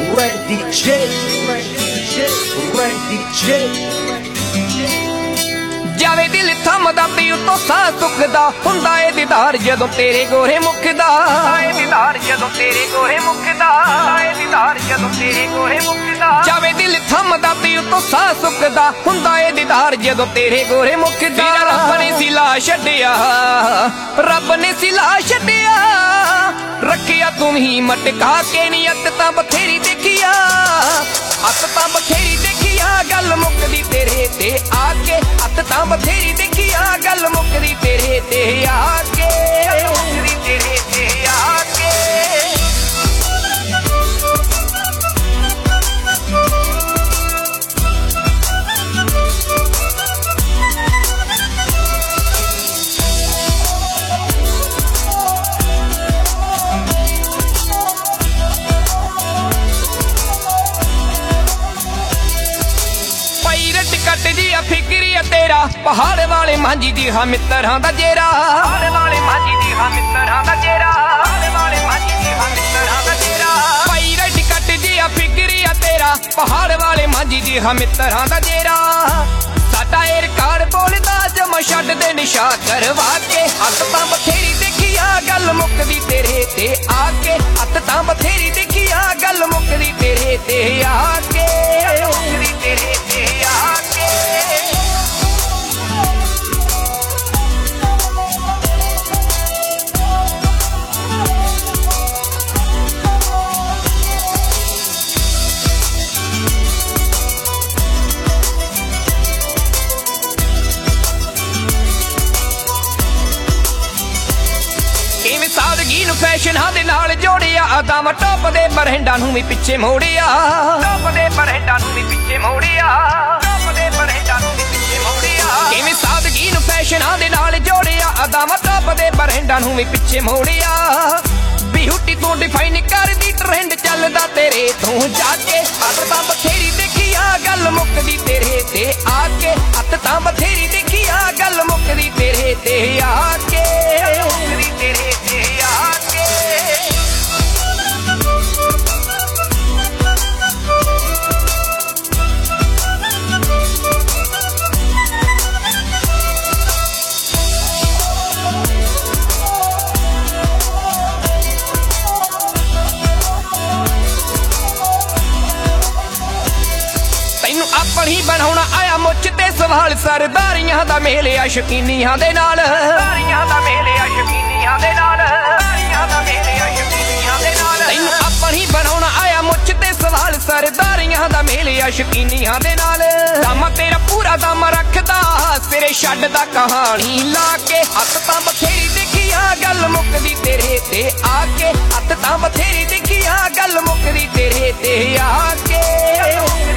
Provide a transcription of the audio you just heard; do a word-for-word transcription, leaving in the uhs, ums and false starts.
Red D J, Red D J, Red D J। ਜਾਵੇ ਦਿਲ ਥੰਮਦਾ ਤੇ ਉਤੋਂ ਸਾਹ ਸੁੱਕਦਾ ਹੁੰਦਾ ਏ ਦੀਦਾਰ ਜਦੋਂ ਤੇਰੇ ਗੋਰੇ ਮੁੱਕਦਾ ਏ ਦੀਦਾਰ ਜਦੋਂ ਤੇਰੇ ਗੋਰੇ ਮੁੱਕਦਾ ਏ ਦੀਦਾਰ ਜਦੋਂ ਤੇਰੇ ਗੋਰੇ ਮੁੱਕਦਾ ਜਾਵੇ ਦਿਲ ਥੰਮਦਾ ਤੇ ਉਤੋਂ ਸਾਹ ਸੁੱਕਦਾ ਹੁੰਦਾ ਏ ਦੀਦਾਰ ਜਦੋਂ ਤੇਰੇ ਗੋਰੇ ਮੁੱਕਦਾ ਰੱਬ ਨੇ ਸਿਲਾ ਛੱਡਿਆ ਰੱਬ ਨੇ ਸਿਲਾ ਛੱਡਿਆ ਰੱਖਿਆ ਤੂੰ ਹੀ ਮਟਕਾ ਕੇ ਨੀਅਤ ਤਾਂ ਬਥੇਰੀ ਦੇਖਿਆ ਅੱਤ ਤਾਂ ਬਥੇਰੀ ਦੇਖਿਆ ਗੱਲ ਮੁੱਕਦੀ ਤੇਰੇ ਤੇ ਆ ਕੇ ਅੱਤ ਤਾਂ ਬਥੇਰੀ ਦੇਖਿਆ ਗੱਲ ਮੁੱਕਦੀ ਤੇਰੇ ਤੇ ਆ ਕੇ ਮੁੱਕਦੀ ਤੇਰੇ ਤੇ ਆ ਕੇ ਕੱਟ ਜੀ ਆ ਫਿਕਰੀ ਆ ਤੇਰਾ ਪਹਾੜ ਵਾਲੇ ਮਾਂਜੀ ਦੀ ਹਾਂ ਮਿੱਤਰਾਂ ਦਾ ਜੇਰਾ ਪਹਾੜ ਵਾਲੇ ਮਾਂਜੀ ਦੀ ਹਾਂ ਮਿੱਤਰਾਂ ਦਾ ਜੇਰਾ ਪਹਾੜ ਵਾਲੇ ਮਾਂਜੀ ਦੀ ਹਾਂ ਮਿੱਤਰਾਂ ਦਾ ਜੇਰਾ ਪਾਈ ਰੈਡ ਕੱਟ ਜੀ ਆ ਫਿਕਰੀ ਆ ਤੇਰਾ ਪਹਾੜ ਵਾਲੇ ਮਾਂਜੀ ਦੀ ਹਾਂ ਮਿੱਤਰਾਂ ਦਾ ਜੇਰਾ ਸਾਡਾ ਏ ਰਿਕਾਰਡ ਬੋਲਦਾ ਜਮਾ ਛੱਡ ਦੇ ਨਿਸ਼ਾ ਕਰਵਾ ਕੇ ਹੱਥ ਤਾਂ ਬਥੇਰੀ ਦੇਖਿਆ ਗੱਲ ਮੁੱਕਦੀ ਤੇਰੇ ਤੇ ਆ ਕੇ ਹੱਥ ਤਾਂ ਬਥੇਰੀ ਦੇਖਿਆ ਗੱਲ ਮੁੱਕਦੀ ਤੇਰੇ ਤੇ ਆ ਕੇ ਮੁੱਕਦੀ ਤੇਰੇ ਤੇ ਆ ਕੇ ਕਿਵੇਂ ਸਾਦਗੀ ਨੂੰ ਫੈਸ਼ਨਾਂ ਦੇ ਨਾਲ ਜੋੜਿਆ ਅਦਾਵਾਂ ਟੌਪ ਦੇ ਬਰਹਿੰਡਾਂ ਨੂੰ ਵੀ ਪਿੱਛੇ ਮੋੜਿਆ ਟੌਪ ਦੇ ਬਰਹਿੰਡਾਂ ਨੂੰ ਵੀ ਪਿੱਛੇ ਮੋੜਿਆ ਟੌਪ ਦੇ ਬਰਹਿੰਡਾਂ ਨੂੰ ਵੀ ਪਿੱਛੇ ਮੋੜਿਆ ਕਿਵੇਂ ਸਾਦਗੀ ਨੂੰ ਫੈਸ਼ਨਾਂ ਦੇ ਨਾਲ ਜੋੜਿਆ ਅਦਾਵਾਂ ਟੌਪ ਦੇ ਬਰਹਿੰਡਾਂ ਨੂੰ ਵੀ ਪਿੱਛੇ ਮੋੜਿਆ ਬਿਊਟੀ ਤੋਂ ਡਿਫਾਈਨ ਕਰਦੀ ਟ੍ਰੈਂਡ ਚੱਲਦਾ ਤੇਰੇ ਤੋਂ ਜਾ ਕੇ ਅੱਤ ਤਾਂ ਬਥੇਰੀ ਦੇਖਿਆ ਗੱਲ ਮੁੱਕਦੀ ਤੇਰੇ ਤੇ ਆ ਕੇ ਅੱਤ ਤਾਂ ਬਥੇਰੀ ਦੇਖਿਆ ਗੱਲ ਮੁੱਕਦੀ ਤੇਰੇ ਤੇ ਆ ਕੇ ਮੁੱਕਦੀ ਤੇਰੇ ਤੇ ਆ ਕੇ ਆਪਣੀ ਬਣਾਉਣਾ ਆਇਆ ਮੁੱਛ ਤੇ ਸਵਾਲ ਸਰਦਾਰੀਆਂ ਦਾ ਮੇਲ ਆ ਸ਼ਕੀਨੀਆਂ ਦੇ ਨਾਲ ਸਰਦਾਰੀਆਂ ਦਾ ਮੇਲ ਆ ਸ਼ਕੀਨੀਆਂ ਦੇ ਨਾਲ ਸਰਦਾਰੀਆਂ ਦਾ ਮੇਲ ਆ ਸ਼ਕੀਨੀਆਂ ਦੇ ਨਾਲ ਤੈਨੂੰ ਆਪਣੀ ਬਣਾਉਣਾ ਆਇਆ ਮੁੱਛ ਤੇ ਸਵਾਲ ਸਰਦਾਰੀਆਂ ਦਾ ਮੇਲ ਆ ਸ਼ਕੀਨੀਆਂ ਦੇ ਨਾਲ ਦਮ ਤੇਰਾ ਪੂਰਾ ਦਮ ਰੱਖਦਾ ਸਿਰੇ ਛੱਡਦਾ ਕਹਾਣੀ ਲਾ ਕੇ ਹੱਥ ਤਾਂ ਬਥੇਰੀ ਦੇਖਿਆ ਗੱਲ ਮੁੱਕਦੀ ਤੇਰੇ ਤੇ ਆ ਕੇ ਹੱਥ ਤਾਂ ਬਥੇਰੀ ਦੇਖਿਆ ਗੱਲ ਮੁੱਕਦੀ ਤੇਰੇ ਤੇ ਆ ਕੇ